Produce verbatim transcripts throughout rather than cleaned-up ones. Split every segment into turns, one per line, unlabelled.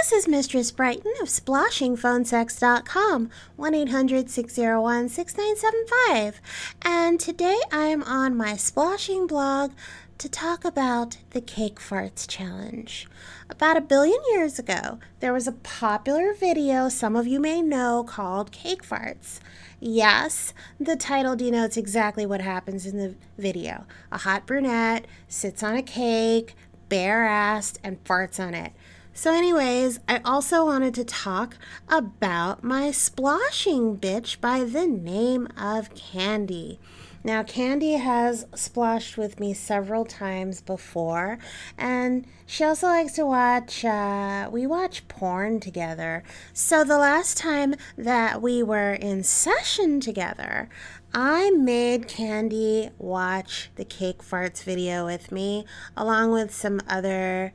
This is Mistress Brighton of splashing phone sex dot com, one eight hundred, six oh one, six nine seven five. And today I am on my splashing blog to talk about the Cake Farts Challenge. About a billion years ago, there was a popular video some of you may know called Cake Farts. Yes, the title denotes exactly what happens in the video. A hot brunette sits on a cake, bare-assed, and farts on it. So anyways, I also wanted to talk about my splashing bitch by the name of Candy. Now, Candy has splashed with me several times before, and she also likes to watch, uh, we watch porn together. So the last time that we were in session together, I made Candy watch the Cake Farts video with me, along with some other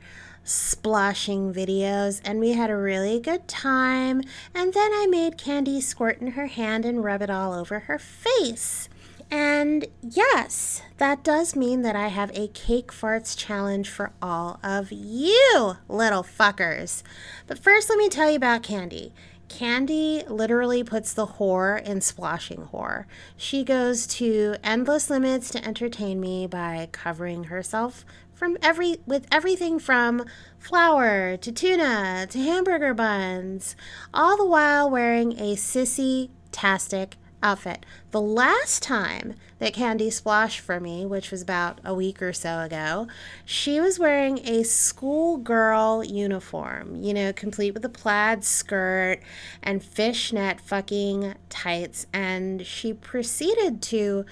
splashing videos, and we had a really good time. And then I made Candy squirt in her hand and rub it all over her face. And yes, that does mean that I have a Cake Farts challenge for all of you little fuckers. But first, let me tell you about Candy. Candy literally puts the whore in splashing whore. She goes to endless limits to entertain me by covering herself from every with everything from flour to tuna to hamburger buns, all the while wearing a sissy-tastic outfit. The last time that Candy splashed for me, which was about a week or so ago, she was wearing a schoolgirl uniform, you know, complete with a plaid skirt and fishnet fucking tights, and she proceeded to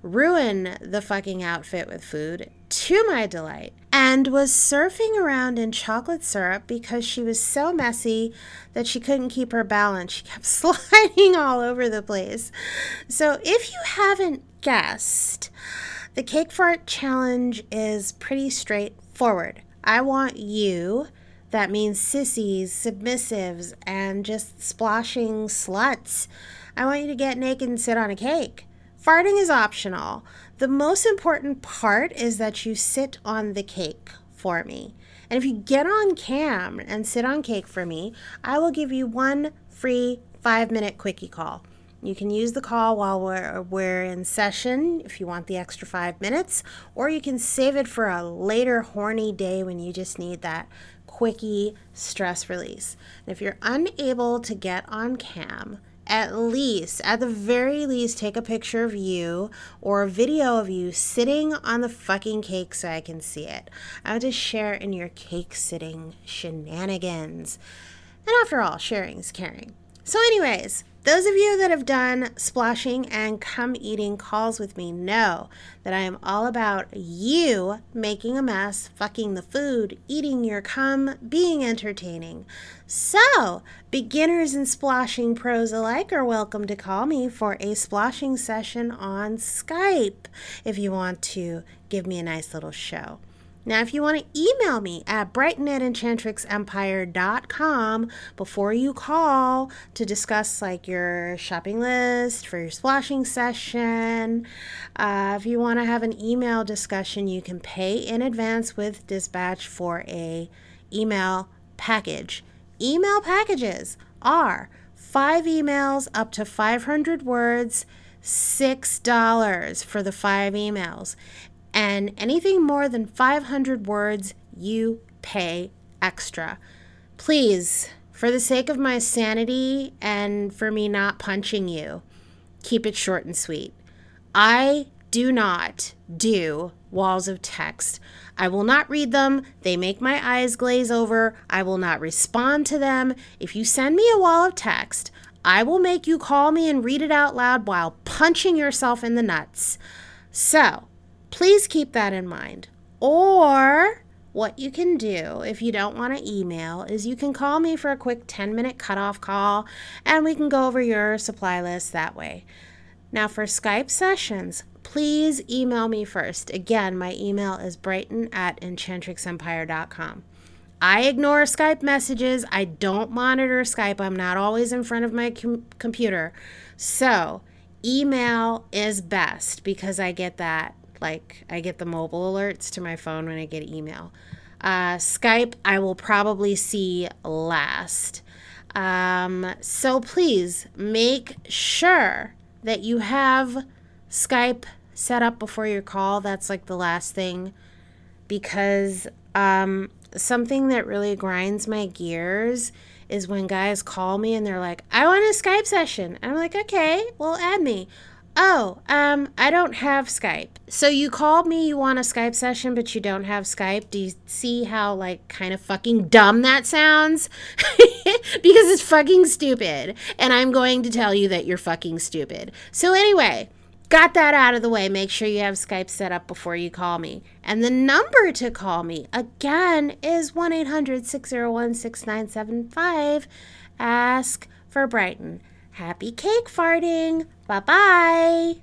ruin the fucking outfit with food, to my delight, and was surfing around in chocolate syrup because she was so messy that she couldn't keep her balance. She kept sliding all over the place. So if you haven't guessed, the Cake Fart Challenge is pretty straightforward. I want you, that means sissies, submissives, and just splashing sluts, I want you to get naked and sit on a cake. Farting is optional. The most important part is that you sit on the cake for me. And if you get on cam and sit on cake for me, I will give you one free five-minute quickie call. You can use the call while we're, we're in session if you want the extra five minutes, or you can save it for a later horny day when you just need that quickie stress release. And if you're unable to get on cam, at least, at the very least, take a picture of you or a video of you sitting on the fucking cake so I can see it. I want to share in your cake sitting shenanigans. And after all, sharing is caring. So anyways, those of you that have done splashing and cum eating calls with me know that I am all about you making a mess, fucking the food, eating your cum, being entertaining. So, beginners and splashing pros alike are welcome to call me for a splashing session on Skype if you want to give me a nice little show. Now, if you want to email me at brighton at enchantrix empire dot com before you call to discuss like your shopping list for your splashing session, uh, if you want to have an email discussion, you can pay in advance with Dispatch for a email package. Email packages are five emails up to five hundred words, six dollars for the five emails. And anything more than five hundred words, you pay extra. Please, for the sake of my sanity and for me not punching you, keep it short and sweet. I do not do walls of text. I will not read them. They make my eyes glaze over. I will not respond to them. If you send me a wall of text, I will make you call me and read it out loud while punching yourself in the nuts. So, please keep that in mind. Or what you can do if you don't want to email is you can call me for a quick ten-minute cutoff call, and we can go over your supply list that way. Now, for Skype sessions, please email me first. Again, my email is brighton at enchantrix empire dot com. I ignore Skype messages. I don't monitor Skype. I'm not always in front of my com- computer. So, email is best because I get that. Like, I get the mobile alerts to my phone when I get email. Uh, Skype, I will probably see last. Um, so please make sure that you have Skype set up before your call. That's like the last thing, because um, something that really grinds my gears is when guys call me and they're like, I want a Skype session. And I'm like, okay, well, add me. Oh, um, I don't have Skype. So you called me, you want a Skype session, but you don't have Skype. Do you see how, like, kind of fucking dumb that sounds? Because it's fucking stupid. And I'm going to tell you that you're fucking stupid. So anyway, got that out of the way. Make sure you have Skype set up before you call me. And the number to call me, again, is one eight hundred six oh one six nine seven five. Ask for Brighton. Happy cake farting. Bye-bye.